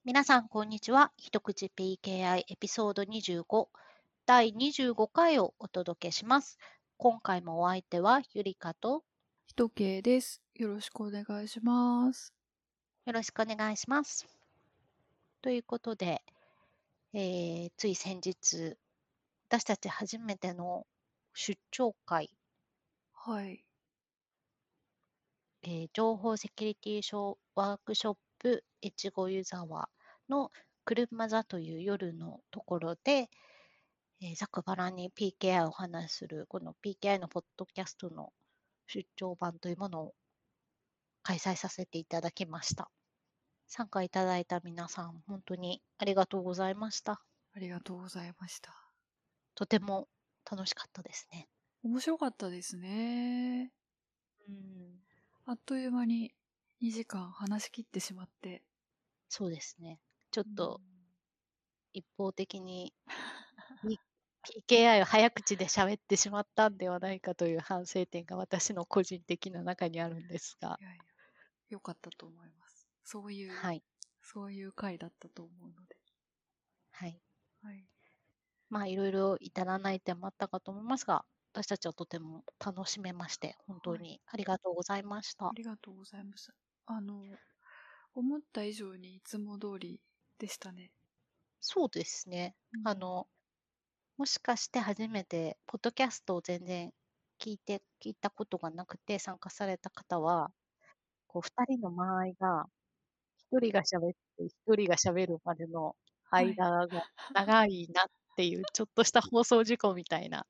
皆さん、こんにちは。一口 PKI エピソード25、第25回をお届けします。今回もお相手はゆりかと、 ひとけいです。よろしくお願いします。 よろしくお願いします。ということで、つい先日、私たち初めての出張会、 はい。 情報セキュリティショーワークショップ越後湯沢の車座という夜のところで、ざくばらんに PKI をお話しする、この PKI のポッドキャストの出張版というものを開催させていただきました。参加いただいた皆さん、本当にありがとうございました。 ありがとうございました。 とても楽しかったですね。 面白かったですね。 うん、 あっという間に2時間話し切ってしまって。 そうですね。ちょっうんと一方的に PKI を早口で喋ってしまったんではないかという反省点が私の個人的な中にあるんですが、 いやいや、よかったと思います。 はい、 そういう回だったと思うので。 はい。 はい。 まあ、いろいろ至らない点もあったかと思いますが、私たちはとても楽しめまして、本当はい。 にありがとうございました。 ありがとうございます。思った以上にいつも通りでしたね。 そうですね。 うん。 もしかして初めて、ポッドキャストを全然聞いたことがなくて参加された方は、こう、二人の間合いが、一人が喋って、一人が喋るまでのはい。 間が長いなっていう、ちょっとした放送事故みたいな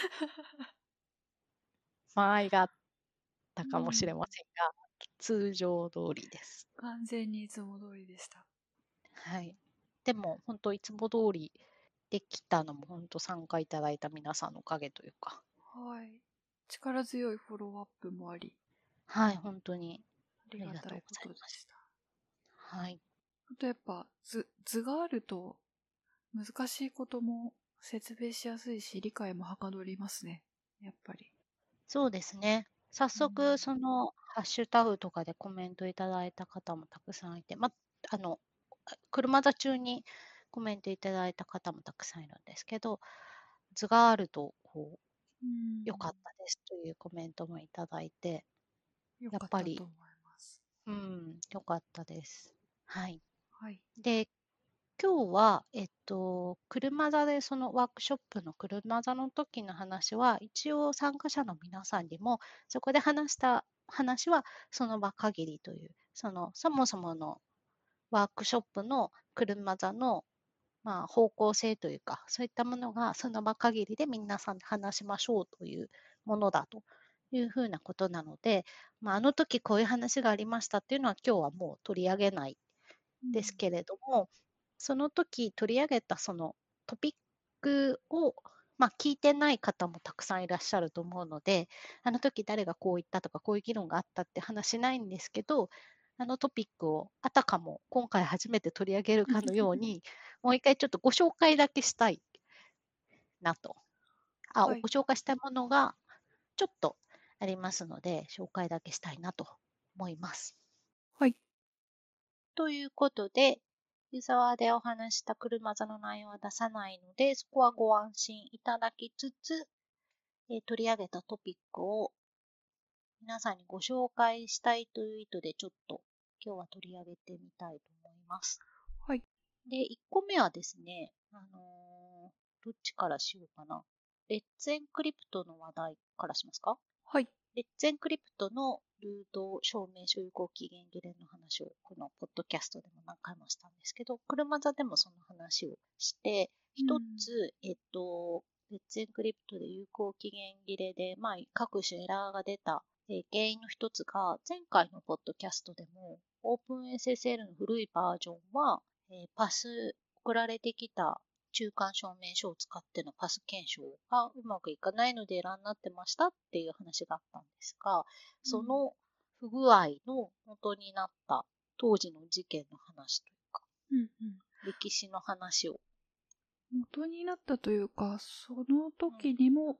間合いがあったかもしうん。 れませんが、通常通りです。 完全にいつも通りでした。 はい。でも、本当いつも通りできたのも、本当参加いただいた皆さんのおかげというか、 はい。力強いフォローアップもあり、 はい、本当にありありがたいこがとうございます。 とでした。 はい。 あとやっぱ図があると難しいことも説明しやすいし理解もはかどりますね。やっぱり。 そうですね。早うん。 速、ハッシュタグとかでコメントいただいた方もたくさんいて、あの、車座中にコメントいただいた方もたくさんいるんですけど、図があると、 うん。 良かったですというコメントもいただいて、 よかっやっぱり、 たと思います。 良かったです。はい。 はい。 で、今日は、車座でそのワークショップの車座の時の話は、一応参加者の皆さんにも、そこで話した話はその場限りという、そもそものワークショップの車座の、まあ、方向性というか、そういったものがその場限りで皆さんで話しましょうというものだというふうなことなので、まあ、あの時こういう話がありましたっていうのは今日はもう取り上げないうん。 ですけれども、その時取り上げたそのトピックを、まあ、聞いてない方もたくさんいらっしゃると思うので、あの時誰がこう言ったとか、こういう議論があったって話しないんですけど、あのトピックをあたかも今回初めて取り上げるかのように、もう一回ちょっとご紹介だけしたいなと。ごはい。 紹介したいものがちょっとありますので、紹介だけしたいなと思います。 はい。 ということで、湯沢でお話した車座の内容は出さないので、そこはご安心いただきつつ、取り上げたトピックを皆さんにご紹介したいという意図で、ちょっと今日は取り上げてみたいと思います。 はい。 で、1個目はですね、どっちからしようかな。レッツエンクリプトの話題からしますか？ はい。 レッツエンクリプトのルート証明書有効期限切れの話をこのポッドキャストでも何回もしたんですけど、車座でもその話をして、一うん。 つ、レッツエンクリプトで有効期限切れで、まあ、各種エラーが出た、原因の一つが、前回のポッドキャストでも、OpenSSL の古いバージョンは、パス送られてきた中間証明書を使ってのパス検証がうまくいかないのでエラーになってましたっていう話があったんですが、 うん。 その不具合の元になった当時の事件の話というか、 うん。うん。 歴史の話を。 元になったというか、そのうん、 時にも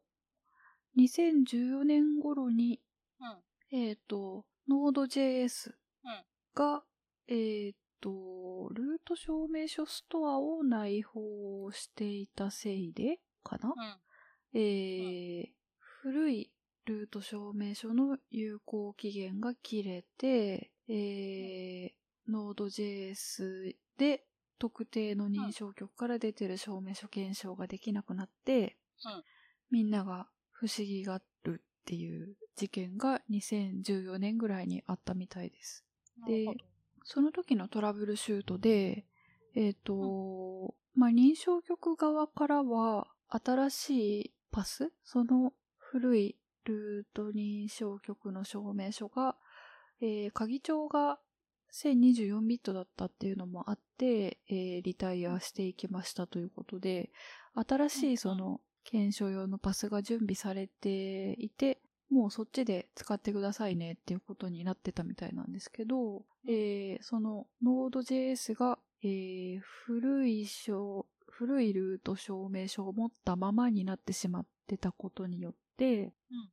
2014年頃に、 うん、 うん、 が、 ルート証明書ストアを内包していたせいでかな、古いルート証明書の有効期限が切れて、Node.js で特定の認証局から出てる証明書検証ができなくなって、みんなが不思議がるっていう事件が2014年ぐらいにあったみたいです。で、その時のトラブルシュートで、認証局側からは新しいパス、その古いルート認証局の証明書が、鍵帳が1024ビットだったっていうのもあって、リタイアしていきましたということで、新しいその検証用のパスが準備されていて、もうそっちで使ってくださいねっていうことになってたみたいなんですけど、その Node.js が、古いルート証明書を持ったままになってしまってたことによって、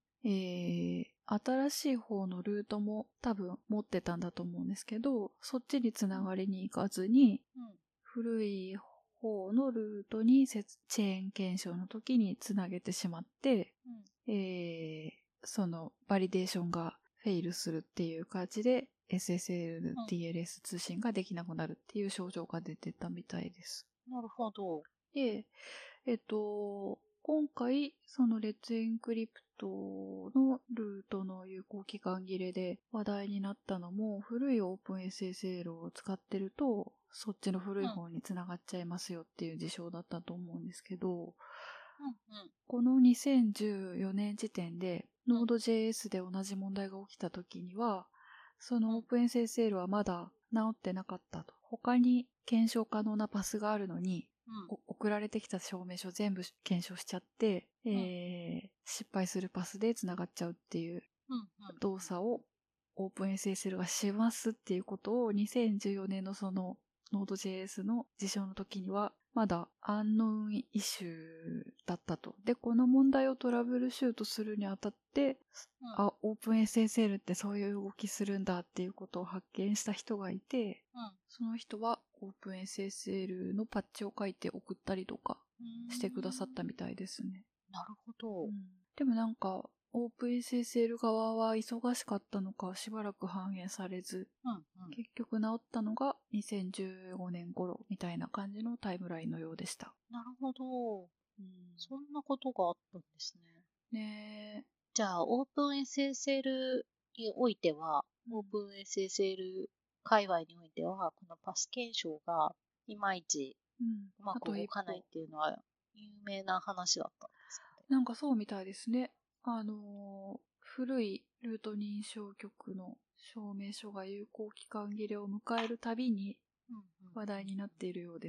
新しい方のルートも多分持ってたんだと思うんですけど、そっちにつながりに行かずに、古い方のルートにチェーン検証の時につなげてしまって、そのバリデーションがフェイルするっていう感じで SSL、TLS 通信ができなくなるっていう症状が出てたみたいです。 なるほど。 で、今回、そのレッツエンクリプトのルートの有効期間切れで話題になったのも、古い OpenSSL を使ってると、そっちの古い方につながっちゃいますよっていう事象だったと思うんですけど、この2014年時点で Node.js で同じ問題が起きた時には、その OpenSSL はまだ治ってなかったと。他に検証可能なパスがあるのに、送られてきた証明書全部検証しちゃって、失敗するパスで繋がっちゃうっていう動作を OpenSSL がしますっていうことを2014年のその Node.js の事象の時にはまだアンノウンイシューだったと。で、この問題をトラブルシュートするにあたって、OpenSSL ってそういう動きするんだっていうことを発見した人がいて、その人は OpenSSL のパッチを書いて送ったりとかしてくださったみたいですね。 なるほど。 でもなんか、OpenSSL 側は忙しかったのかしばらく反映されず、結局治ったのが2015年頃みたいな感じのタイムラインのようでした。 なるほど。そんなことがあったんですね。 ねえ。 じゃあ、OpenSSL においては、OpenSSL 界隈においては、このパス検証がいまいちうまく動かないっていうのは有名な話だったんですかね。 なんかそうみたいですね。古いルート認証局の証明書が有効期間切れを迎えるたびに話題になっているようです。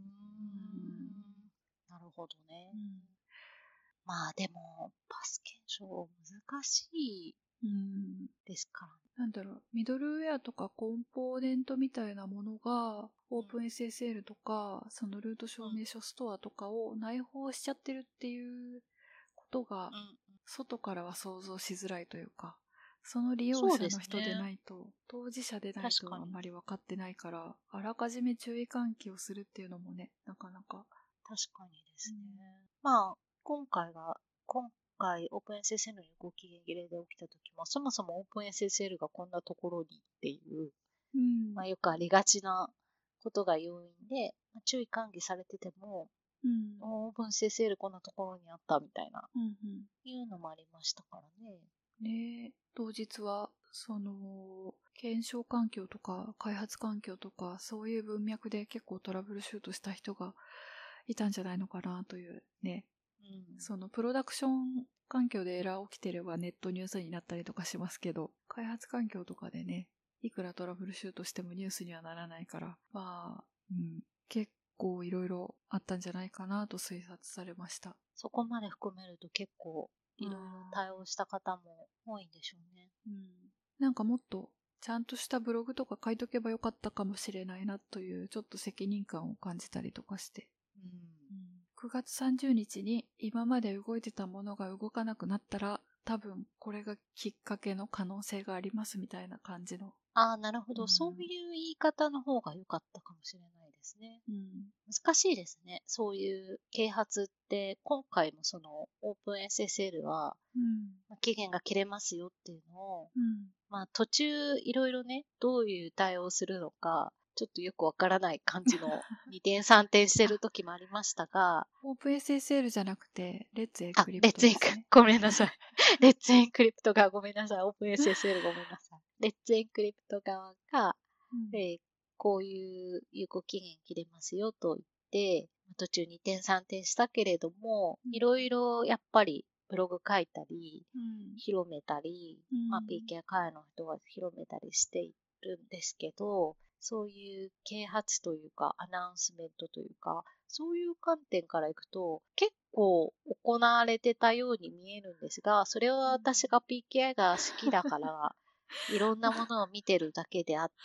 なるほどね。まあでも、パス検証難しいですからね。 なんだろう、ミドルウェアとかコンポーネントみたいなものが、OpenSSL とか、そのルート証明書ストアとかを内包しちゃってるっていうことが、外からは想像しづらいというか、その利用者の人でないと、当事者でないとあんまり分かってないから、あらかじめ注意喚起をするっていうのもね、なかなか。 確かにですね。まあ、今回 OpenSSL の有効期限切れで起きた時も、そもそも OpenSSL がこんなところにっていう、まあよくありがちなことが要因で、注意喚起されてても、OpenSSL こんなところにあったみたいな、いうのもありましたからね。 ね、当日は、その、検証環境とか開発環境とか、そういう文脈で結構トラブルシュートした人がいたんじゃないのかなというね。そのプロダクション環境でエラー起きてればネットニュースになったりとかしますけど、開発環境とかでね、いくらトラブルシュートしてもニュースにはならないから、まあ、結構いろいろあったんじゃないかなと推察されました。 そこまで含めると結構いろいろ対応した方も多いんでしょうね。 なんかもっとちゃんとしたブログとか書いとけばよかったかもしれないなというちょっと責任感を感じたりとかして。9月30日に今まで動いてたものが動かなくなったら多分これがきっかけの可能性がありますみたいな感じのああ、なるほど。そううん。 いう言い方の方が良かったかもしれないですね。 うん。 難しいですね。そういう啓発って、今回もその OpenSSL は、 うん。 期限が切れますよっていうのを、 うん。 途中いろいろね、どういう対応をするのか、ちょっとよくわからない感じの2点3点してるあ、 時もありましたが、 オープン SSL じゃなくて、レッツエクあ、 リプレッツエンク、 トですね。 ごめんなさい。レッツエンクリプトがごめんなさい。OpenSSL ごめんなさい。レッツエンクリプト側が、 うん。 こういう有効期限切れますよと言って、途中2点3点したけれども、 うん。 いろいろやっぱりブログ書いたり、 うん。 広めたり、 うん。 PK 会の人が広めたりしているんですけど、そういう啓発というか、アナウンスメントというか、そういう観点からいくと、結構行われてたように見えるんですが、それは私が PKI が好きだから、いろんなものを見てるだけであって、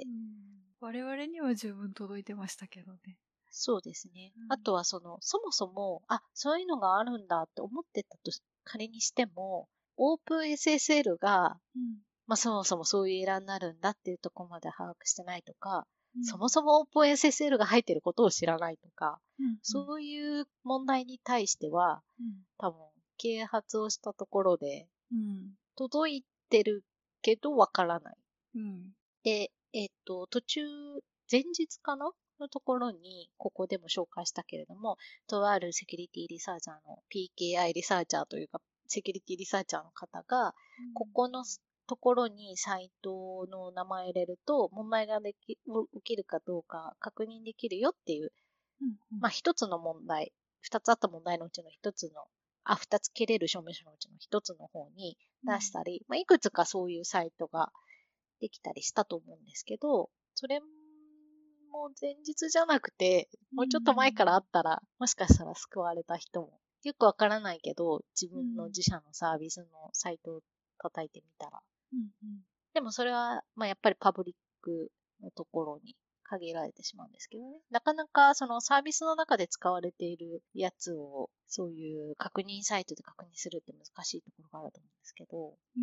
うん。我々には十分届いてましたけどね。 そうですね。 うん。 あとはそもそも、そういうのがあるんだって思ってたと仮にしても、OpenSSL が、 うん。 そもそもそういうエラーになるんだっていうところまで把握してないとか、 うん。 そもそも OpenSSL が入ってることを知らないとか、 うん。うん。 そういう問題に対しては、 うん。 多分、啓発をしたところで、 うん。 届いてるけどわからない。 うん。 で、途中、前日かなのところに、ここでも紹介したけれども、とあるセキュリティリサーチャーの PKI リサーチャーというか、セキュリティリサーチャーの方が、ここのところにサイトの名前を入れると、問題が起きるかどうか確認できるよっていう、 うん。うん。 一つの問題、二つあった問題のうちの一つの、二つ切れる証明書のうちの一つの方に出したり、いくつかそういうサイトができたりしたと思うんですけど、それも前日じゃなくて、 うもうちょっと前からあん。 ったら、もしかしたら救われた人も、よくわからないけど、自うん。 分の自社のサービスのサイトを叩いてみたら。 うん。うん。 でもそれは、やっぱりパブリックのところに限られてしまうんですけどね。なかなかそのサービスの中で使われているやつを、そういう確認サイトで確認するって難しいところがあると思うんですけど、 うん。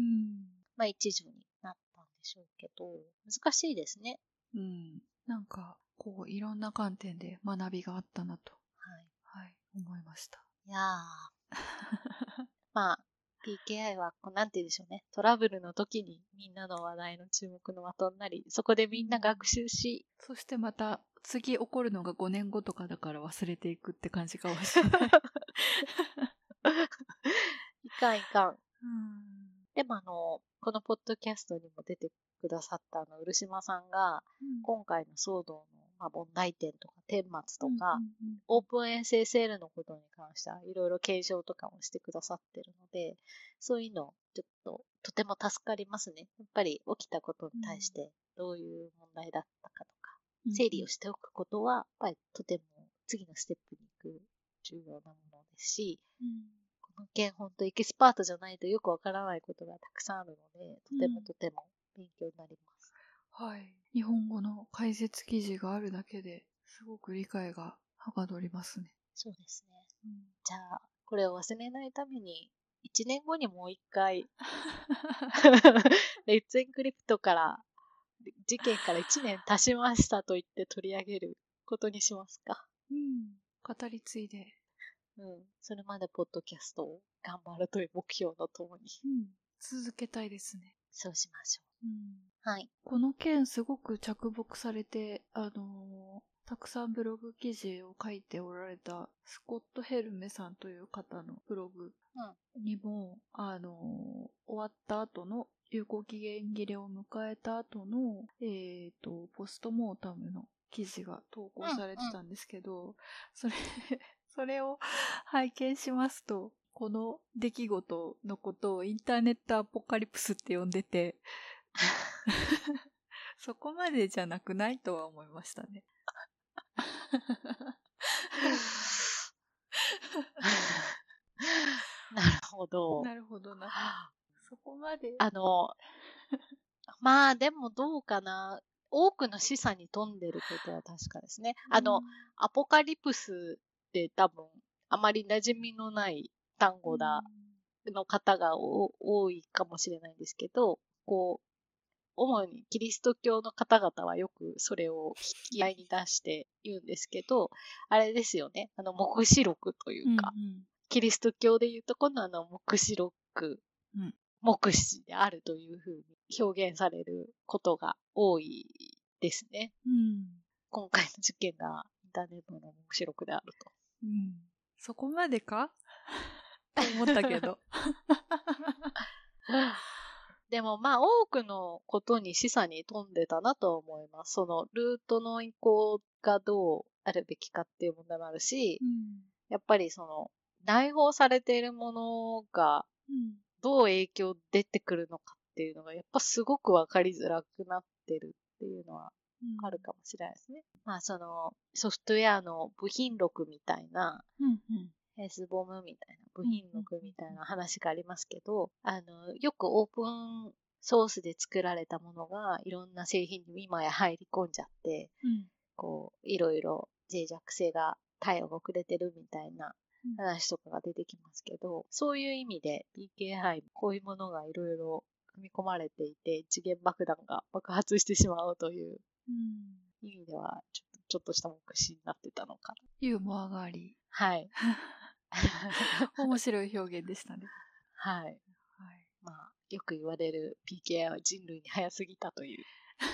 一助になったんでしょうけど、難しいですね。 うん。なんか、こう、いろんな観点で学びがあったなと、 はい。 はい、思いました。 いやー、PKI は、なんて言うんでしょうね。トラブルの時にみんなの話題の注目の的になり、そこでうん。 みんな学習し、 そしてまた、次起こるのが5年後とかだから忘れていくって感じかもしれない。 いかんいかん。 うん。 でもこのポッドキャストにも出てくださった漆島さんが、 うん。 今回の騒動の、問題点とか、顛末うん。 とか、 うん。 オープン SSL のことに関してはいろいろ検証とかもしてくださってるので、そういうの、ちょっと、とても助かりますね。やっぱり起きたことにうん。 対してどういう問題だったかとか、 うん。 整理をしておくことは、やっぱりとても次のステップに行く重要なものですし、 うん。 この件本当エキスパートじゃないとよくわからないことがたくさんあるので、とてもうん。 とても勉強になります。 はい。日本語の解説記事があるだけですごく理解がはかどりますね。 そうですね。 うん。 じゃあ、これを忘れないために、1年後にもう一回、レッツエンクリプトから、事件から1年経ちましたと言って取り上げることにしますか。 うん。語り継いで。 うん。それまでポッドキャストを頑張るという目標のともに、 うん。続けたいですね。 そうしましょうん。 う。はい。 この件すごく着目されて、たくさんブログ記事を書いておられたスコット・ヘルメさんという方のブログうん。 にも、終わった後の有効期限切れを迎えた後の、ポストモータムの記事が投稿うん。 されてうん。 たんですけど、それそれを拝見しますと、この出来事のことをインターネットアポカリプスって呼んでて、そこまでじゃなくないとは思いましたね。 なるほど。 なるほどな。そこまで。 あの、でもどうかな。多くの示唆に富んでることは確かですね。 うん。 アポカリプスって多分、あまり馴染みのない単うん。 語の方が多いかもしれないんですけど、こう、 主にキリスト教の方々はよくそれを引き合いに出して言うんですけど、あれですよね。黙示録というか、キリスト教でいうとこの黙示録、黙示であるというふうに表現されることが多いですね。今回の事件がインターネットの黙示録であると。 そこまでかと思ったけど。 でもまあ多くのことに示唆に富んでたなと思います。そのルートの移行がどうあるべきかっていう問題もあるし、やっぱりその内包されているものがどう影響出てくるのかっていうのがやっぱすごくわかりづらくなってるっていうのはあるかもしれないですね。まあそのソフトウェアの部品録みたいな、SBOM みたいな、部品録みたいな話がありますけど、よくオープンソースで作られたものがいろんな製品に今や入り込んじゃって、こう、いろいろ脆弱性が対応が遅れてるみたいな話とかが出てきますけど、そういう意味で PKI こういうものがいろいろ組み込まれていて、一元爆弾が爆発してしまうという意味では、ちょっとした目視になってたのかな。 ユーモアがあり。 はい。 面白い表現でしたね。 はい。まあ、よく言われる PKI は人類に早すぎたという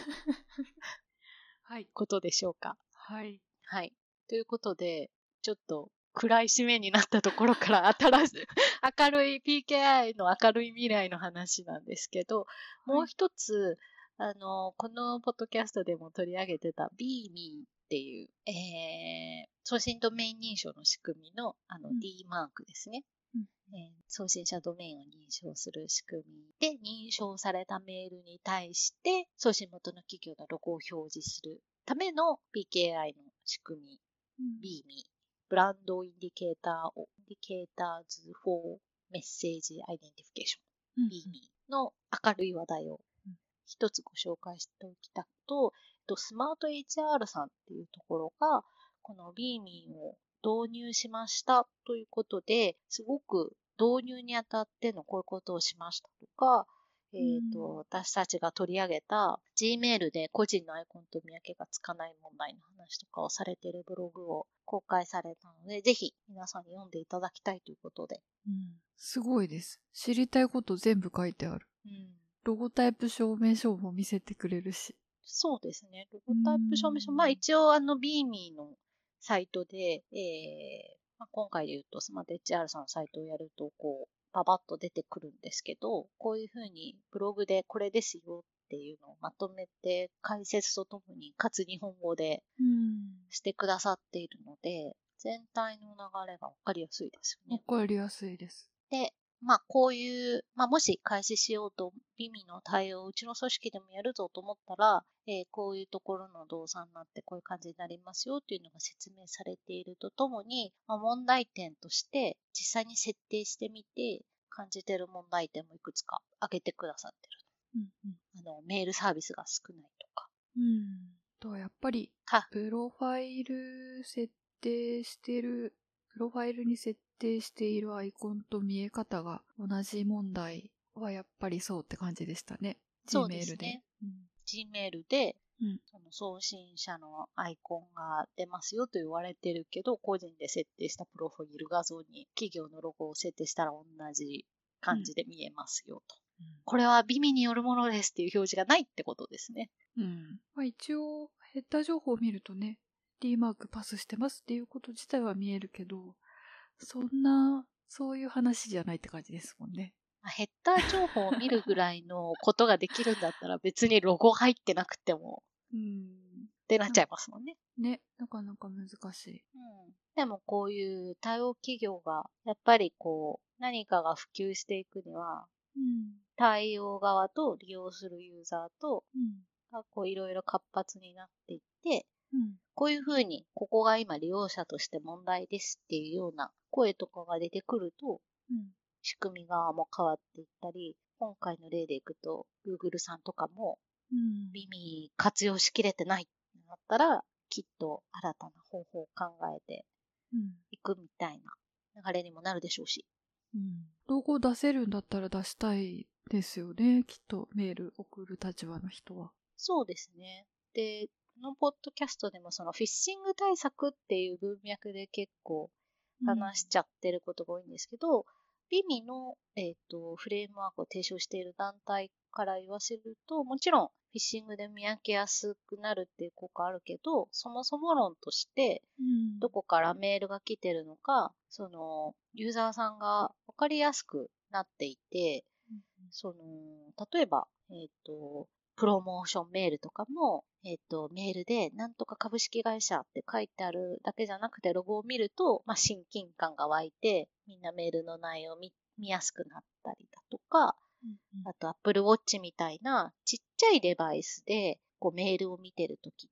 ことでしょうか。はい。ということで、ちょっと暗い締めになったところから明るい PKI の明るい未来の話なんですけど、もう一つ、このポッドキャストでも取り上げてた BME っていう、送信ドメイン認証の仕組みのD マークですね。送信者ドメインを認証する仕組みで、認証されたメールに対して、送信元の企業のロゴを表示するための PKI の仕組み、BME、ブランドインディケーターを、インディケーターズ for メッセージアイデンティフィケーション、BME の明るい話題を一つご紹介しておきたと、スマート HR さんっていうところが、この BME を導入しましたということで、すごく導入にあたってのこういうことをしましたとか、私たちが取り上げた Gmail で個人のアイコンと見分けがつかない問題の話とかをされているブログを公開されたので、ぜひ皆さんに読んでいただきたいということで。 すごいです。知りたいこと全部書いてある。ロゴタイプ証明書も見せてくれるし。 そうですね。ロゴタイプ証明書。まあ一応BME のサイトで、今回で言うとスマート HR さんのサイトをやると、こう、パパッと出てくるんですけど、こういうふうにブログでこれですよっていうのをまとめて解説とともに、かつ日本語でしてくださっているので、全体の流れがわかりやすいですよね。 わかりやすいです。 で、まあこういう、まあもし開始しようと、ビミの対応をうちの組織でもやるぞと思ったら、こういうところの動作になってこういう感じになりますよっていうのが説明されているとともに、まあ、問題点として実際に設定してみて感じている問題点もいくつか挙げてくださってる。メールサービスが少ないとか。 とやっぱり、プロファイル設定してる、プロファイルに設定しているアイコンと見え方が同じ問題はやっぱりそうって感じでしたね。 そうですね。Gmail で、その送信者のアイコンが出ますよと言われてるけど、個人で設定したプロフィール画像に企業のロゴを設定したら同じ感じで見えますよと。これはビミによるものですっていう表示がないってことですね。 まあ、一応、ヘッダー情報を見るとね、D マークパスしてますっていうこと自体は見えるけど、そういう話じゃないって感じですもんね。 ヘッダー情報を見るぐらいのことができるんだったら別にロゴ入ってなくても、ってなっちゃいますもんね。 ね、なかなか難しい。 でもこういう対応企業が、やっぱりこう、何かが普及していくには、対応側と利用するユーザーと、こういろいろ活発になっていって、こういうふうに、ここが今利用者として問題ですっていうような声とかが出てくると、仕組み側も変わっていったり、今回の例でいくと、Google さんとかも、耳活用しきれてないってなったら、きっと新たな方法を考えていくみたいな流れにもなるでしょうし。 うん。ロゴ出せるんだったら出したいですよね。きっとメール送る立場の人は。 そうですね。で、このポッドキャストでもそのフィッシング対策っていう文脈で結構うん。 話しちゃってることが多いんですけど、ビミの、フレームワークを提唱している団体から言わせると、もちろんフィッシングで見分けやすくなるっていう効果あるけど、そもそも論として、 うん。 どこからメールが来てるのか、その、ユーザーさんがわかりやすくなっていて、その、例えば、プロモーションメールとかも、メールで、なんとか株式会社って書いてあるだけじゃなくて、ロゴを見ると、まあ、親近感が湧いて、みんなメールの内容を見やすくなったりだとか、 うんうんあと Apple Watch みたいなちっちゃいデバイスでこうメールを見てるときって、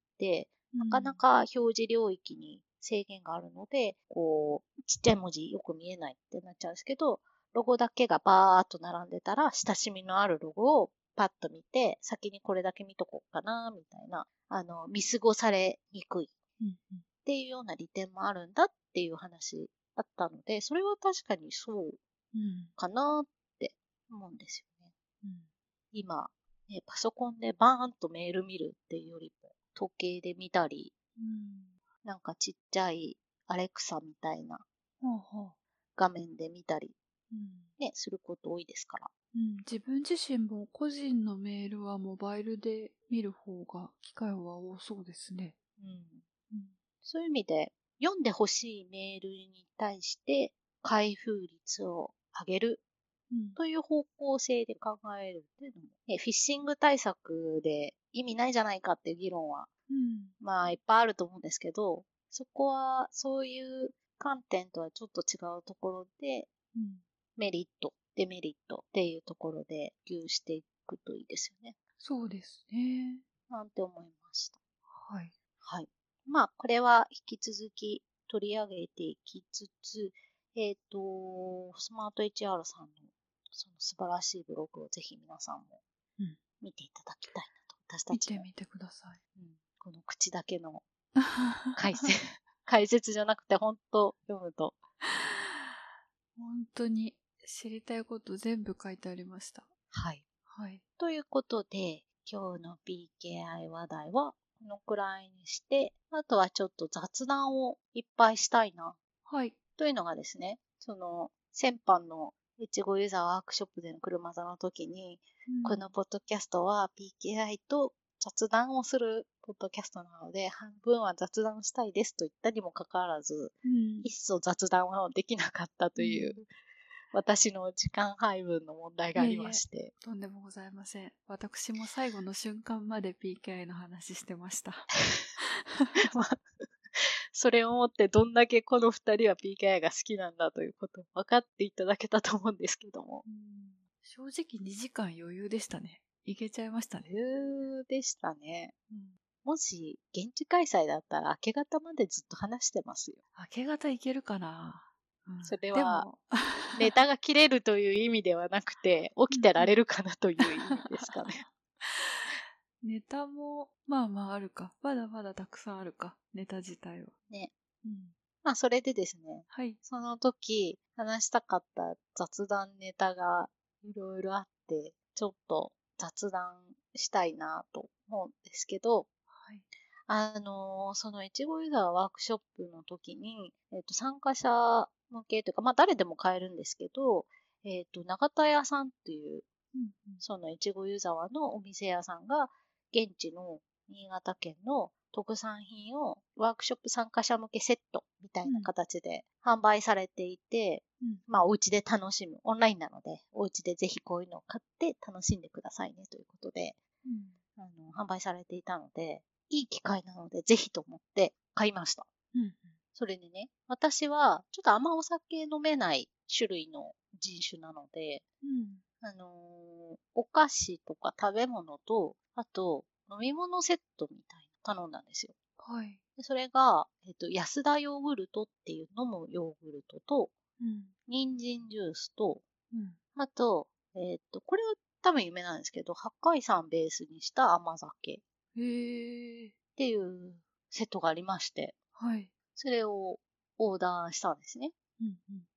なかなか表示領域に制限があるので、こう、ちっちゃい文字よく見えないってなっちゃうんですけど、ロゴだけがバーっと並んでたら、親しみのあるロゴをパッと見て、先にこれだけ見とこうかな、みたいな、見過ごされにくいっうんていうような利点もあるんだっていう話だったので、それは確かにそううんかなって思うんですよね。 うん今、ね、パソコンでバーンとメール見るっていうよりも、時計で見たり、 うんなんかちっちゃいアレクサみたいなほうほう画面で見たり、 うんね、すること多いですから。 うん、自分自身も個人のメールはモバイルで見る方が機会は多そうですね。 うん、 うんそういう意味で、読んでほしいメールに対して開封率を上げるうんという方向性で考えるっていうのも、ね、フィッシング対策で意味ないじゃないかっていう議論は、 うんまあいっぱいあると思うんですけど、そこはそういう観点とはちょっと違うところで、 うんメリット、デメリットっていうところで普及していくといいですよね。 そうですね。 なんて思いました。 はい。 はい。まあ、これは引き続き取り上げていきつつ、スマート HR さんのその素晴らしいブログをぜひ皆さんもうん。 見ていただきたいなと。私たちも、 見てみてください。 うん、この口だけの解説、解説じゃなくて本当読むと。 本当に知りたいこと全部書いてありました。 はい。 はい。 ということで、今日の PKI 話題はこのくらいにして、あとはちょっと雑談をいっぱいしたいなはい。 というのがですね、その、先般の越後ユーザーワークショップでの車座の時に、このポッドキャストは PKI と雑談をするポッドキャストなので、半分は雑談したいですと言ったにもかかわらず、 うん。 一層雑談はできなかったという、私の時間配分の問題がありいえいえ、 まして。 とんでもございません。私も最後の瞬間まで PKI の話してました。 まあそれをもってどんだけこの二人は PKI が好きなんだということを分かっていただけたと思うんですけども。 正直2時間余裕でしたね。いけちゃいましたね。 でしたね。もし、現地開催だったら明け方までずっと話してますよ。 明け方いけるかな、 それは、 でも、 ネタが切れるという意味ではなくて、起きてられるかなという意味ですかね。 ネタも、まあまああるか。まだまだたくさんあるか。ネタ自体は。 ね。 うん。 まあ、それでですね、 はい。 その時話したかった雑談ネタがいろいろあって、ちょっと雑談したいなと思うんですけど、 はい。 その越後ユーザーワークショップの時に、参加者向けというか、まあ誰でも買えるんですけど、永田屋さんっていう、 うんその越後湯沢のお店屋さんが、現地の新潟県の特産品をワークショップ参加者向けセットみたいな形で販売されていて、まあお家で楽しむ、オンラインなので、お家でぜひこういうのを買って楽しんでくださいねということで、販売されていたので、いい機会なのでぜひと思って買いました。それでね、私はちょっとあんまお酒飲めない種類の人種なので、お菓子とか食べ物と、あと飲み物セットみたいな頼んだんですよ。 はい。 でそれが、安田ヨーグルトっていう飲むヨーグルトと、人参ジュースと、あと、これは多分有名なんですけど、八海山ベースにした甘酒っへえ。 ていうセットがありまして、 はい。 それをオーダーしたんですね。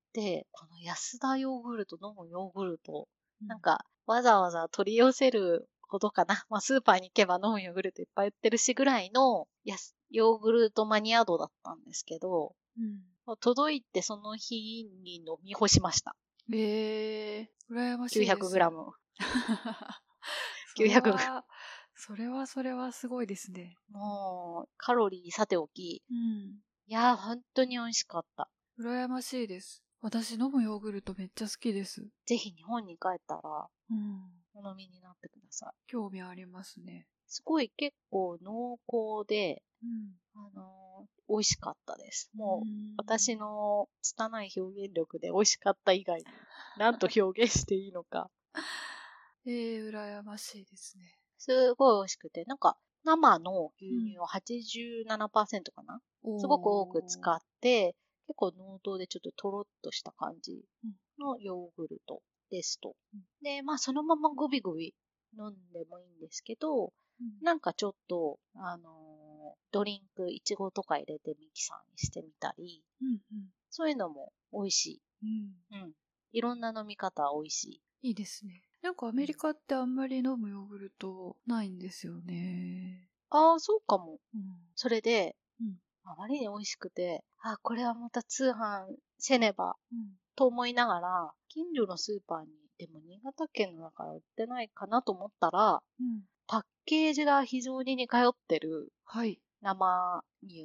で、この安田ヨーグルト、飲むヨーグルト、 うんなんか、わざわざ取り寄せるほどかな。まあ、スーパーに行けば飲むヨーグルトいっぱい売ってるしぐらいのヨーグルトマニア度だったんですけど、 うん。 届いてその日に飲み干しました。 羨ましいです。 900g。 それ 900g。 は、それはすごいですね。 もう、カロリーさておき。 うん。 いやー、本当に美味しかった。 羨ましいです。私飲むヨーグルトめっちゃ好きです。 ぜひ日本に帰ったら、 うん。 お飲みになってください。 興味ありますね。 すごい結構濃厚で、 うん。 美味しかったです。もう、 ん私の拙い表現力で美味しかった以外に、何と表現していいのか。 羨ましいですね。 すごい美味しくて、なんか、生の牛うん乳を87%かな、 おーすごく多く使って、結構濃厚でちょっととろっとした感じのヨーグルトですと。 うんで、まあそのままグビグビ飲んでもいいんですけど、 うんなんかちょっと、ドリンク、いちごとか入れてミキサーにしてみたり、 うんそういうのも美味しい。 うん。 うん。いろんな飲み方美味しい。 いいですね。なんかアメリカってあんまり飲むヨーグルトないんですよね。 ああ、そうかも。 うん。 それで、 うん。 あまりに美味しくて、あ、これはまた通販せねば、 うん。 と思いながら、近所のスーパーに、でも新潟県の中から売ってないかなと思ったら、 うん。 パッケージが非常に似通ってるはい。 生乳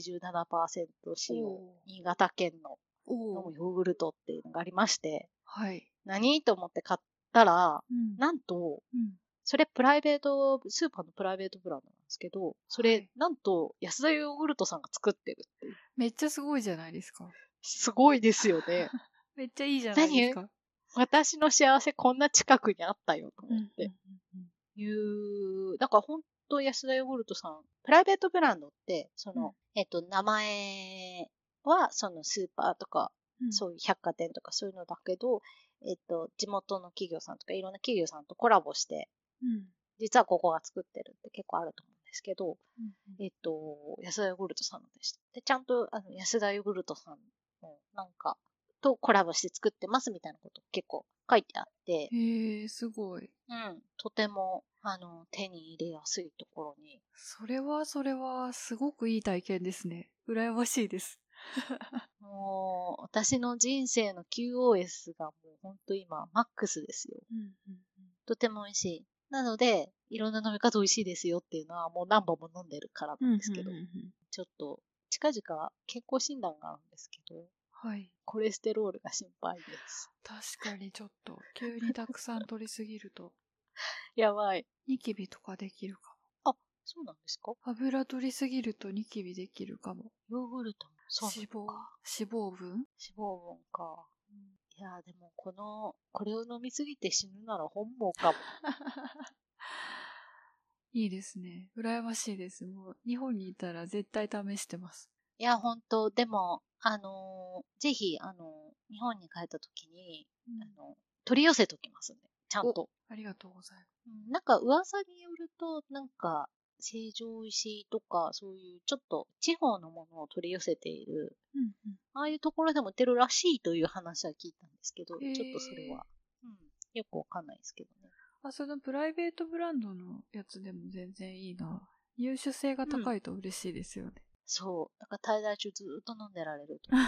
87%使用、 おー新潟県の飲おーむヨーグルトっていうのがありまして、 はい。 何と思って買ったら、 うん。 なんと、 うん。 それスーパーのプライベートブランドなんですけど、それ、 はいなんと、安田ヨーグルトさんが作ってるっていう。 めっちゃすごいじゃないですか。 すごいですよね。 めっちゃいいじゃないです何か。 私の幸せこんな近くにあったよとうんうん思って。だから本当安田ヨーグルトさん、プライベートブランドって、名前はそのスーパーとか、 うんそういう百貨店とかそういうのだけど、地元の企業さんとかいろんな企業さんとコラボして、 うん実はここが作ってるって結構あると思うんですけど、 うん安田ヨーグルトさんのでした。で、ちゃんと、安田ヨーグルトさんの、とコラボして作ってますみたいなこと結構書いてあって、 へえ、すごい。 うん、とても、手に入れやすいところに。 それは、すごくいい体験ですね。羨ましいです。 もう、私の人生の QOS がもうほんと今、マックスですよ。 うんとても美味しい。なので、いろんな飲み方美味しいですよっていうのはもう何本も飲んでるからうん。 なんですけど、ちょっと、近々健康診断があるんですけど、 はい。 コレステロールが心配です。 確かにちょっと、急にたくさん取りすぎると、 やばい。 ニキビとかできるかあ、そうなんですか？ も。油取りすぎるとニキビできるかも。 ヨーグルトもそうな脂肪のか。、 脂肪分脂肪分か。いやーでもこれを飲みすぎて死ぬなら本望かも。 いいですね。羨ましいです。もう、日本にいたら絶対試してます。 いや、本当でも、ぜひ、日本に帰った時に、取り寄せときますね。ちゃんと。 ありがとうございます。 なんか噂によると、なんか、成城石井とか、そういうちょっと地方のものを取り寄せている、ああいうところでも売ってるらしいという話は聞いたんですけど、ちょっとそれは、よくわかんないですけどね。 そのプライベートブランドのやつでも全然いいな。入手性が高いと嬉しいですよね。 そう。だから滞在中ずっと飲んでられると。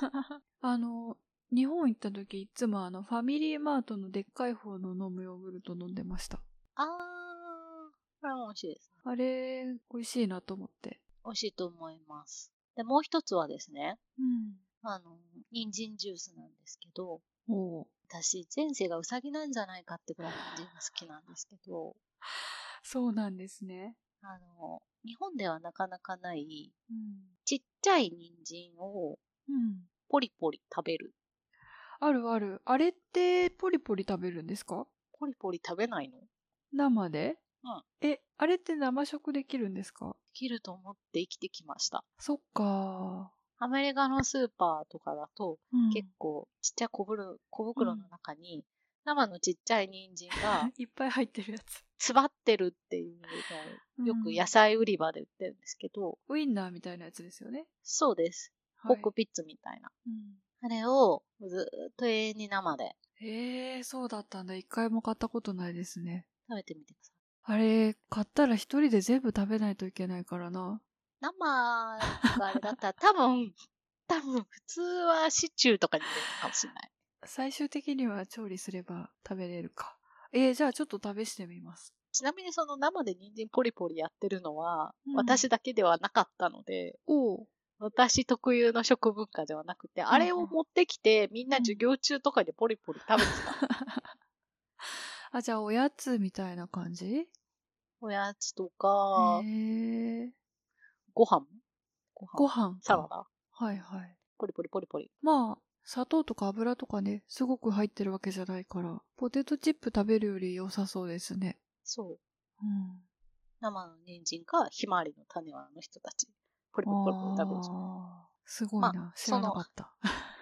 日本行った時いつもファミリーマートのでっかい方の飲むヨーグルト飲んでました。 あー、これも美味しいですね。 あれ、美味しいなと思って。 美味しいと思います。で、もう一つはですね、 うん。 人参ジュースなんですけど、 お私、前世がウサギなんじゃないかってくらい人参が好きなんですけど、 そうなんですね。 日本ではなかなかない、 うん。 ちっちゃい人参をうん。 ポリポリ食べる。 あるある。あれってポリポリ食べるんですか？ ポリポリ食べないの？ 生で？ うん。 あれって生食できるんですか？ 生きると思って生きてきました。 そっかアメリカのスーパーとかだと、 うん結構ちっちゃい小袋の中に、生のちっちゃい人参がいっぱい入ってるやつ。 詰まってるっていうのをよく野菜売り場で売ってるんですけど、 ウインナーみたいなやつですよね。 そうです。 はいポークピッツみたいな。 あれをずっと永遠に生でそうだったんだ。一回も買ったことないですね。 食べてみてください。 あれ、買ったら一人で全部食べないといけないからな。 生があれだったら多分普通はシチューとかに入れるかもしれない。 最終的には調理すれば食べれるか。じゃあちょっと試してみます。 ちなみにその生で人参ポリポリやってるのは、 うん、 私だけではなかったので、 おう。 私特有の食文化ではなくて、あれを持ってきてみんな授業中とかでポリポリ食べてた。 あ、じゃあおやつみたいな感じ？ おやつとへか、 え。 ご飯ご飯か。 サラダはいはい。 ポリポリポリポリ。 まあ、砂糖とか油とかね、すごく入ってるわけじゃないから、ポテトチップ食べるより良さそうですね。 そう。 うん。 生の人参かひまわりの種はあの人たち。ポリポリポリポリ食べるじゃん。 ああ、すごまあ、 いな。知そのらなかった。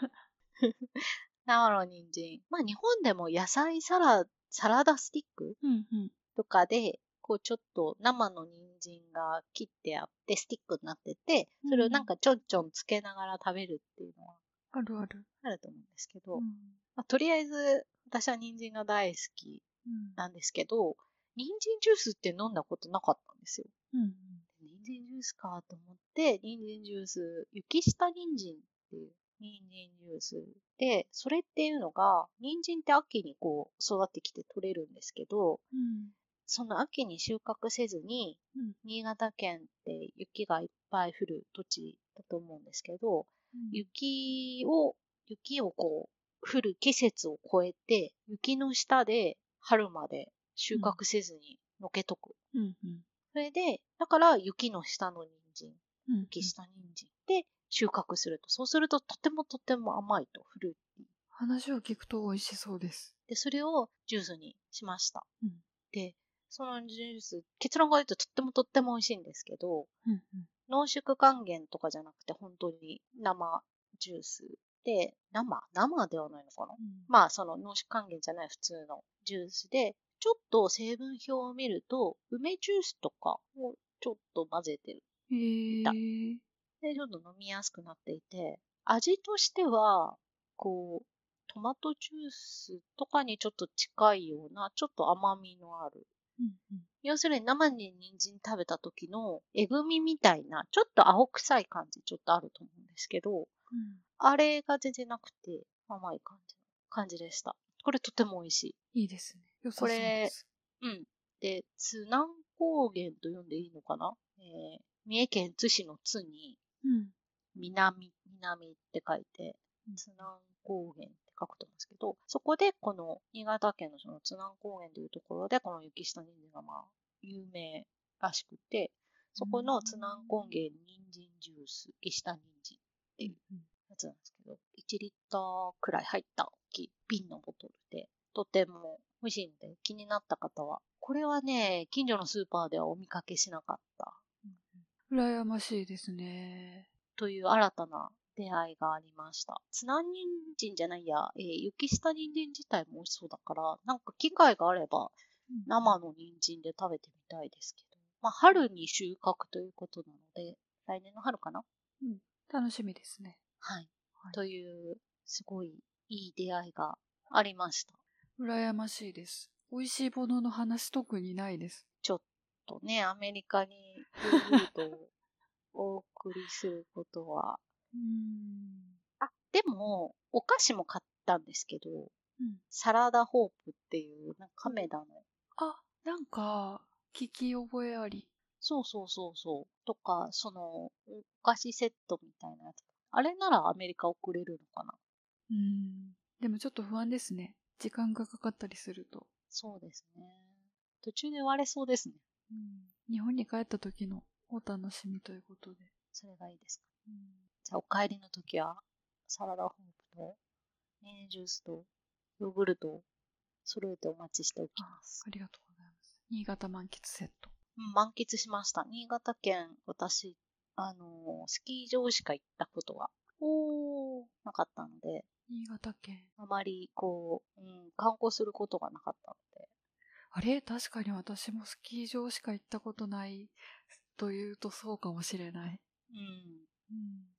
生の人参。まあ日本でも野菜サラダスティックうんうん。 とかで、こうちょっと生の人参が切ってあってスティックになってて、それをなんかちょんちょんつけながら食べるっていうのはあるある。 あると思うんですけど、 うん。 まあ、とりあえず私は人参が大好きうん。 なんですけど、人参ジュースって飲んだことなかったんですよ。 うん。 人参ジュースかと思って、人参ジュース、雪下人参っていう人参ジュースで、それっていうのが、人参って秋にこう育ってきて取れるんですけど、 うん。 その秋に収穫せずに、 うん。 新潟県って雪がいっぱい降る土地だと思うんですけど、 うん。 雪をこう、降る季節を超えて、雪の下で春まで収穫せずにのけとく。 うん。うん。 それで、だから雪の下の人参、 うん。 雪下人参で収穫すると。そうするととてもとても甘いと、フルーティー。 話を聞くと美味しそうです。 で、それをジュースにしました。 うん。 で、そのジュース、結論から言うととっても美味しいんですけど、 うん。 濃縮還元とかじゃなくて本当に生ジュースで、生ではないのかな、 うん。 まあその濃縮還元じゃない普通のジュースで、ちょっと成分表を見ると、梅ジュースとかをちょっと混ぜてるへみたい。 え。 で、ちょっと飲みやすくなっていて、味としては、こう、トマトジュースとかにちょっと近いような、ちょっと甘みのある。 うん。うん。 要するに生に人参食べた時のえぐみみたいな、ちょっと青臭い感じちょっとあると思うんですけど、 うん。 あれが全然なくて甘い感じでした。これとても美味しい。 いいですね。良さそうでこれ、 す。 うん。で、津南高原と読んでいいのかな、三重県津市の津に、 うん。 南って書いて、津南高原って書くと思うんですけど、そこでこの新潟県のその津南高原というところで、この雪下人参がまあ有名らしくて、そこの津南高原人参ジュース、雪下人参っていうやつなんですけど、1リッターくらい入った大きい瓶のボトルで、とても美味しいので気になった方は、これはね、近所のスーパーではお見かけしなかった羨ましいですね。 という新たな出会いがありました。津南人参じゃないや、雪下人参自体も美味しそうだから、なんか機会があれば生の人参で食べてみたいですけど。まあ、春に収穫ということなので、来年の春かな。 うん。楽しみですね。 はい。 はい。 という、すごいいい出会いがありました。 羨ましいです。美味しいものの話特にないです。 ちょっとね、アメリカにヨーグルトをお送りすることは。あ、でも、お菓子も買ったんですけど、 うん。 サラダホープっていう、なんか亀田の、 あ、なんか、聞き覚えあり。 そう。とか、その、お菓子セットみたいなやつ。あれならアメリカ送れるのかな。 でもちょっと不安ですね。時間がかかったりすると。 そうですね。途中で割れそうですね。 日本に帰った時のお楽しみということで。 それがいいですか。じゃあ、お帰りの時は、サラダホープと、ジュースと、ヨーグルトを揃えてお待ちしておきます。 ありがとうございます。新潟満喫セット。 満喫しました。新潟県、私、スキー場しか行ったことがなかったので、 新潟県。 あまり、こう、観光することがなかったので。 あれ確かに私もスキー場しか行ったことないというとそうかもしれない。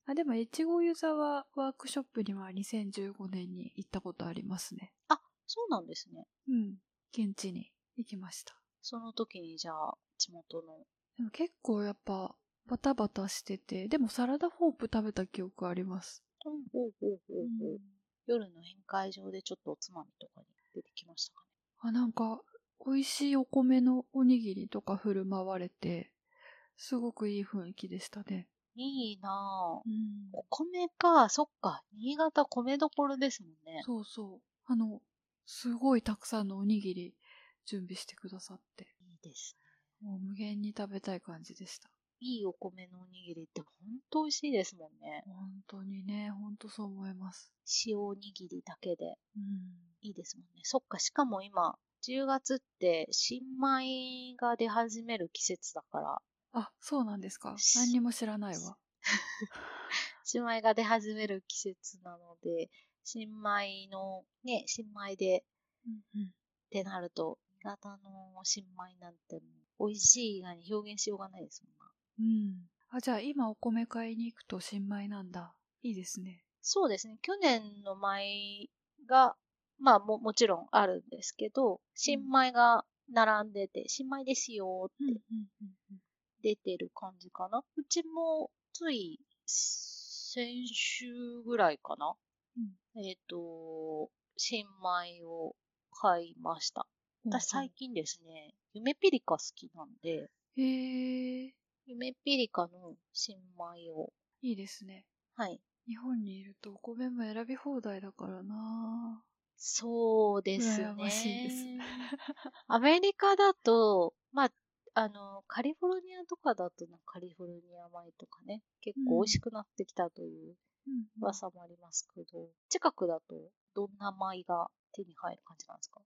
あ、でも、越後湯沢ワークショップには2015年に行ったことありますね。 あ、そうなんですね。 うん。現地に行きました。 その時にじゃあ、地元の。 でも結構やっぱ、バタバタしてて、でもサラダホープ食べた記憶あります。 ほうほうほうほううほう。 ん。 夜の宴会場でちょっとおつまみとかに出てきましたかね。 あ、なんか、美味しいお米のおにぎりとか振る舞われて、すごくいい雰囲気でしたね。 いいなぁ。 うん。 お米か、そっか。新潟米どころですもんね。 そうそう。すごいたくさんのおにぎり準備してくださって、 いいですね。 もう無限に食べたい感じでした。 いいお米のおにぎりってほんと美味しいですもんね。 本当にね、本当そう思います。 塩おにぎりだけでうん。 いいですもんね。そっか、しかも今、10月って新米が出始める季節だから、 あ、そうなんですか。何しにも知らないわ。 新米が出始める季節なので、新米でっうんうん。 てなると、新潟の新米なんてもう美味しい以外に表現しようがないですもんな。 うん。あ、じゃあ今お米買いに行くと新米なんだ。いいですね。 そうですね。去年の米が、もちろんあるんですけど、新米が並んでて、新米ですよってうんうんうんうん。 出てる感じかな。うちもつい先週ぐらいかな。 うん。 新米を買いました。 ほうほう。 私最近ですね、夢ピリカ好きなんで、 へえ、 夢ピリカの新米を、 いいですね。 はい。 日本にいるとお米も選び放題だからな。 そうです羨ましいです。 ね。アメリカだと、カリフォルニアとかだとカリフォルニア米とかね、結うん。 構美味しくなってきたといううんうん。 噂もありますけど、近くだとどんな米が手に入る感じなんですか？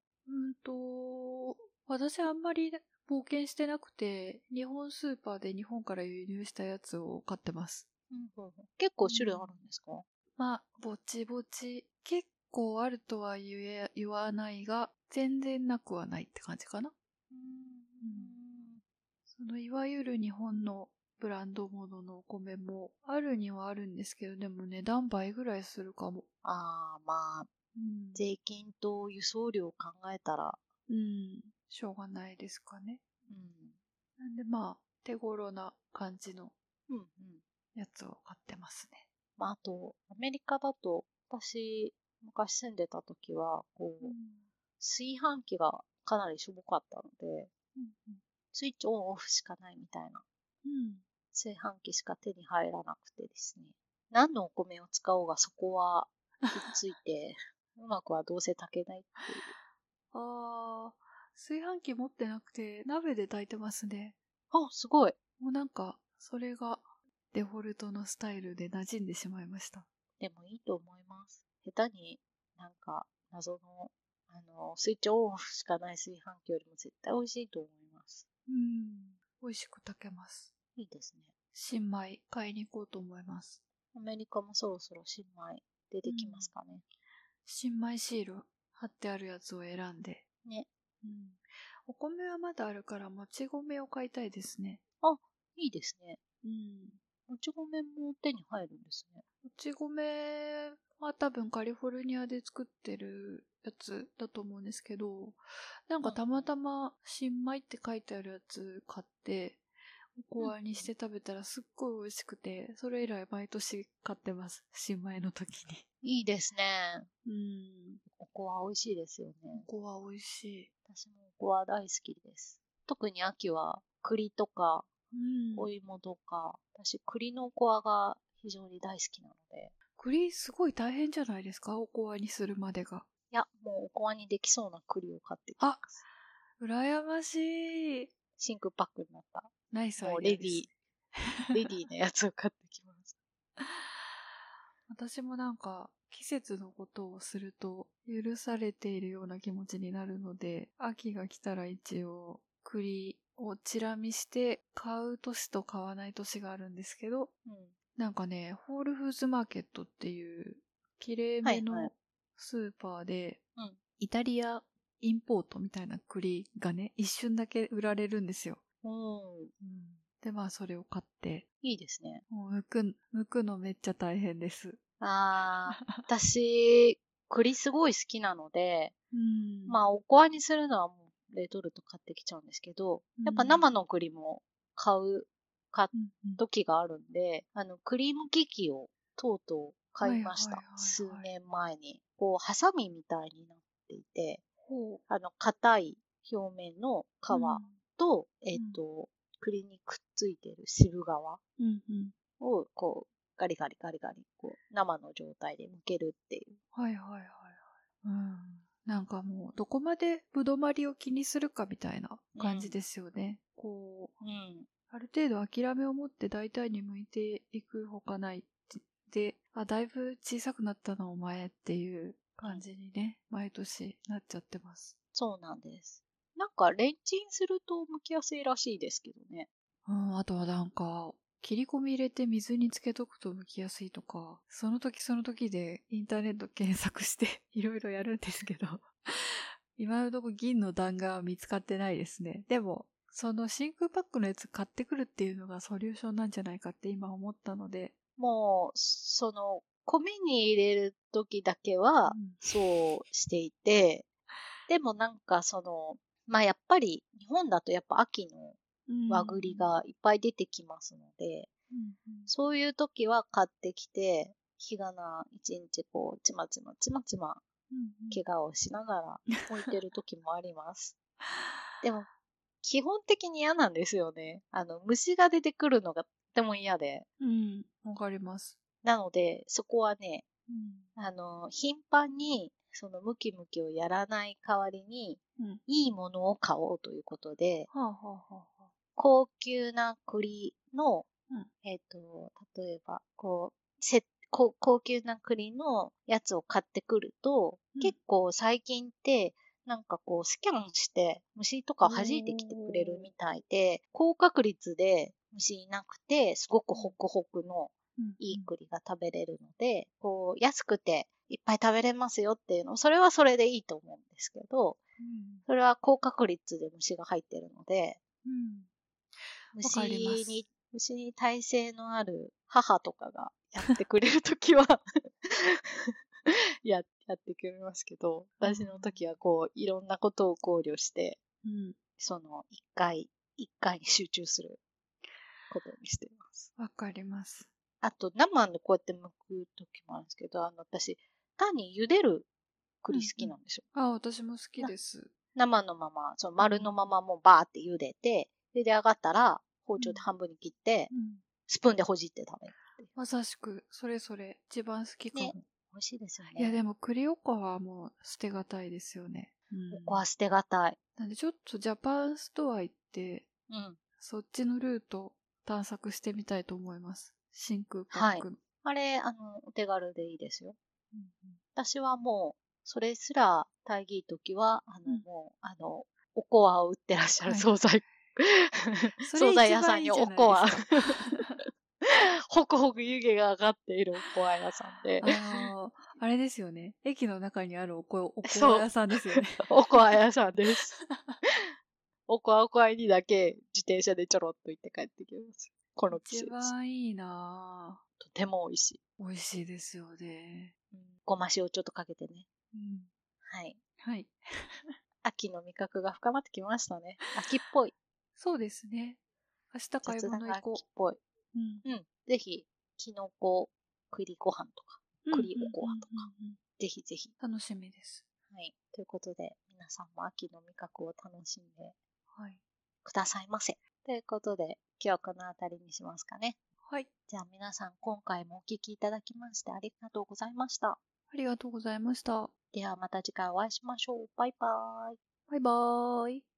私あんまり冒険してなくて、日本スーパーで日本から輸入したやつを買ってます。 うんうんうん、結構種類あるんですか？ まあ、ぼちぼち、結構あるとは言わないが、全然なくはないって感じかな。 うーうん。 ん。 いわゆる日本のブランド物のお米もあるにはあるんですけど、でも値段倍ぐらいするかも。うん。 税金と輸送料を考えたら、 うん。しょうがないですかね。 うん、 なんでまあ、手頃な感じのうん、うん。 やつを買ってますね。 あと、アメリカだと、私、昔住んでた時は、 うん。 炊飯器がかなりしょぼかったので、 うん。 スイッチオンオフしかないみたいなうん。 炊飯器しか手に入らなくてですね。何のお米を使おうがそこはひっついて、うまくはどうせ炊けないっていう。 ああ、炊飯器持ってなくて鍋で炊いてますね。 あ、すごい。 もうなんか、それがデフォルトのスタイルで馴染んでしまいました。 でもいいと思います。下手に謎の、スイッチオンオフしかない炊飯器よりも絶対美味しいと思います。 うん。美味しく炊けます。 いいですね。 新米買いに行こうと思います。 アメリカもそろそろ新米出てきますかね。 新米シール貼ってあるやつを選んで。 ね。 うん。お米はまだあるからもち米を買いたいですね。 あ、いいですね。 うん。 もち米も手に入るんですね。 もち米は多分カリフォルニアで作ってるやつだと思うんですけど、なんうんうん。 かたまたま新米って書いてあるやつ買って、おこわにして食べたらすっごい美味しくて、それ以来毎年買ってます。新米の時いいですね。 に。うん。 おこわ美味しいですよおね。 こわ美味しい。 私もおこわ大好きです。特に秋は栗とかうん。 お芋とか、私栗のおこわが非常に大好きなので、 栗すごい大変じゃないですか、おこわにするまでが。 いや、もうおこわにできそうな栗を買ってきあ、 ます。 羨ましい。 真空パックになった、 ナイスアもうイデアです。 レディーなやつを買ってきます。 私もなんか季節のことをすると許されているような気持ちになるので、秋が来たら一応栗をチラ見して買う年と買わない年があるんですけど、 うん。 なんかね、ホールフーズマーケットっていう綺麗はいはい。 めのスーパーでうん。 イタリアインポートみたいな栗がね、一瞬だけ売られるんですよ。 うん。 うん、 で、まあそれを買って、 いいですね。 もう剥くのめっちゃ大変です。 私、栗すごい好きなので、 うん。 まあ、おこわにするのはもう、レトルト買ってきちゃうんですけど、やっぱうん。 生の栗も買ううんうん。 時があるんで、クリーム機器をとうとう買はいはいいました。 はいはい。 数年前に。こう、ハサミみたいになっていて、 ほ硬い表面の皮う。うん。 と、 うん。 栗にくっついてる渋皮うんうん。 を、こう、ガリガリガリガリ、こう、生の状態で剥けるっていう。 はいはいはいはい。うん。なんかもう、どこまでぶどまりを気にするかみたいなうん。 感じですよね。こう、 うん。 ある程度諦めを持って大胆に向いていくほかないってで、あ、だいぶ小さくなったなお前っていう感うん。 じにね、毎年なっちゃってます。 そうなんです。なんか、レンチンすると剥きやすいらしいですけどね。 うん、あとはなんか、切り込み入れて水につけとくと剥きやすいとか、その時その時でインターネット検索していろいろやるんですけど、今のところ銀の弾丸は見つかってないですね。でも、その真空パックのやつ買ってくるっていうのがソリューションなんじゃないかって今思ったので、 もう、米に入れる時だけは、 うん。 そうしていて、でもなんかまあやっぱり、日本だとやっぱ秋のうん。 和栗がいっぱい出てきますので、 うん。 そういう時は買ってきて、日がな一日こう、ちまちまちまちま、 うん。 怪我をしながら置いてる時もあります。でも、基本的に嫌なんですよね。虫が出てくるのがとても嫌で。 うん。わかります。 なので、そこはね、 うん。 頻繁に、そのムキムキをやらない代わりに、 うん。 いいものを買おうということで、 はあはあはあはあ。 高級な栗の、 うん。 例えば、こう、高級な栗のやつを買ってくると、 うん。 結構最近って、なんかこう、スキャンして虫とかを弾いてきてくれるおー。 みたいで、高確率で虫いなくて、すごくうん。 ホクホクのうん。 いいうん。 栗が食べれるので、こう、安くていっぱい食べれますよっていうの、それはそれでいいと思うんですけど、 うん。 それは高確率で虫が入ってるので、 うん。わかります。 虫に耐性のある母とかがやってくれるときはやってくれますけど、 うん。 私の時はこう、いろんなことを考慮して、 うん。 一回に集中することにしています。 わかります。 あと、生でこうやって剥く時もあるんですけど、私、単に茹でる栗好うん。うん。 きなんですよ。 あ、私も好きなです。 生のまま、そのうん。 丸のままもうバーって茹でて、茹で上がったら、包うん。 丁で半分に切って、 うん。 スプーンでほじって食べるっていまさしく、それそれ、一番好きう。ね。 かも。 美味しいですよいや、 ね。 でも、栗おこはもう捨てがたいですよね。うここはん。 捨てがたい。 なんで、ちょっとジャパンストア行って、 うん。 そっちのルート探索してみたいと思います。真空パッはい。 クの。 あれ、お手軽でいいですよ。 うん。 私はもう、それすら、大義いい時は、 うん。 もう、おこわを売ってらっしゃるはいはい。そ惣れ一菜屋さんに番いいじゃおこわ、 ないですか。 ホクホク湯気が上がっているおこわ屋さんで、 あれですよね。駅の中にあるおこわそう、 屋さんですよね。 おこわ屋さんです。おこわにだけ自転車でちょろっと行って帰ってきます。この季一節。 番いいなぁ。 とても美味しい。 美味しいですよね。 うん、ごま塩ちょっとかけてね。 うん。 はい。 はい。 秋の味覚が深まってきましたね。秋っぽい。 そうですね。明日買い雑談が物行こ秋っぽい。 う。うん。 うん。ぜひ、キノコ、栗ご飯とか、 うん、うん、 栗おこうん、 わとか、 うん。 ぜひぜひ。 楽しみです。 はい。ということで、皆さんも秋の味覚を楽しんではい。 くださいませ。ということで、今日はこの辺りにしますかね。 はい。 じゃあ皆さん、今回もお聞きいただきましてありがとうございました。 ありがとうございました。 ではまた次回お会いしましょう。バイバーイ。 バイバーイ。